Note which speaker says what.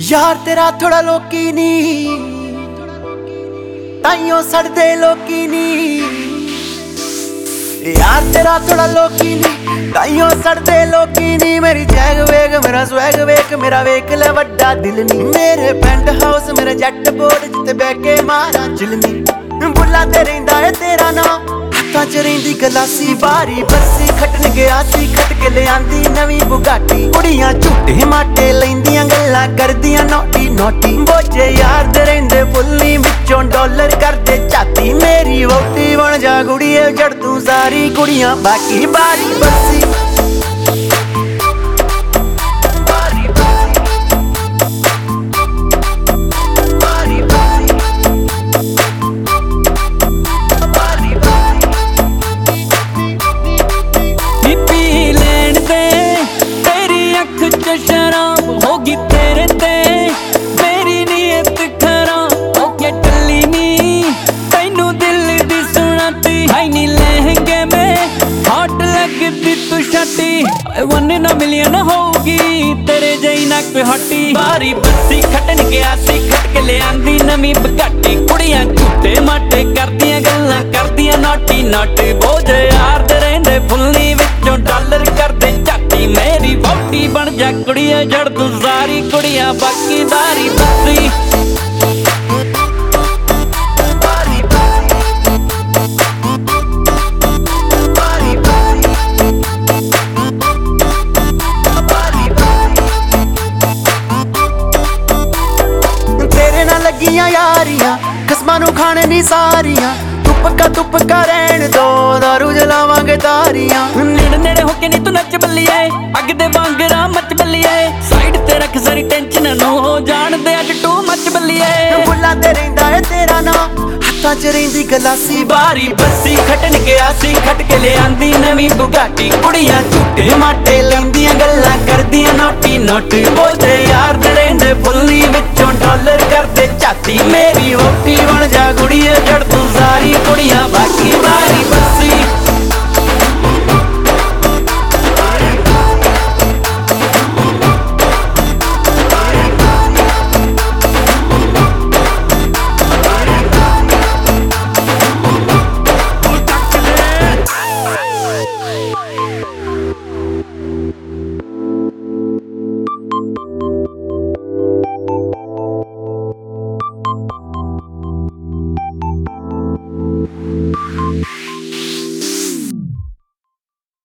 Speaker 1: यार तेरा थोड़ा लोकी नी ताइयों सड़दे लोकी नी। यार तेरा थोड़ा लोकी नी ताइयों सड़दे लोकी नी। मेरी जैग वेग मेरा स्वैग वेग मेरा वेख ले वड्डा दिल नी। मेरे पेंट हाउस मेरा जट बोर्ड जिते बह के मारा चिलनी। बुला ते रहिंदा है तेरा नाम हत्थां च रहिंदी गलासी। बारी बस्सी खटन गया सी खट के ले आंदी नवीं बुगाटी। कुड़ियां झूठे माटे लैंदियां गल्लां करदियां नोटी नोटी। बोझे यार दे रहिंदे फुल्ली विचों डॉलर करदे झाती। मेरी वोटी बन जा कुड़िए जड़ तू सारी कुड़ियां बाकी। बारी बस्सी
Speaker 2: शराब होगी तेरे ते मेरी नीयत खराब होके टली नी। तैनू दिल दी सुनाती हाई नी लहंगे में हॉट लगदी तू शाटी। वन ना मिलियन होगी तेरे जई ना कोई हटी। बारी बस्सी खटन गया सी खट के ले आंदी नवीं बगाटी। कुड़ियां झूठे माटे करदियां गल्लां करदियां नोटी नोटी। बोझ यार दे रहिंदे फुल्ली विचों डॉलर करदे झाती। मेरी वोटी बन जा कुड़िए जड़ तू सारी कुड़ियां बाकी। बारी बस्सी
Speaker 1: तेरे नाल लगियां यारियां खसमां नू खाने नी सारियां। तुपका रहन दो दारू जलावांगे तारियां।
Speaker 2: नेड़े नेड़े होके नी तू नच बल्लिए अग दे वांगरा मच बल्लिए। साइड ते रख सारी टेंशन नो हो जान दे अज टू मच बल्लिए।
Speaker 1: बुला ते रहिंदा है तेरा नाम हत्थां च रहिंदी गलासी।
Speaker 2: बारी बस्सी खटन गया सी खट के ले आंदी नवीं बुगाटी। कुड़ियां झूठे माटे लैंदियां गल्लां करदियां नोटी नोटी। बोलदे यार दे रहिंदे फुल्ली विचों डॉलर करदे झाती। मेरी वोटी बन जा कुड़िए जड़ तू सारी कुड़ियां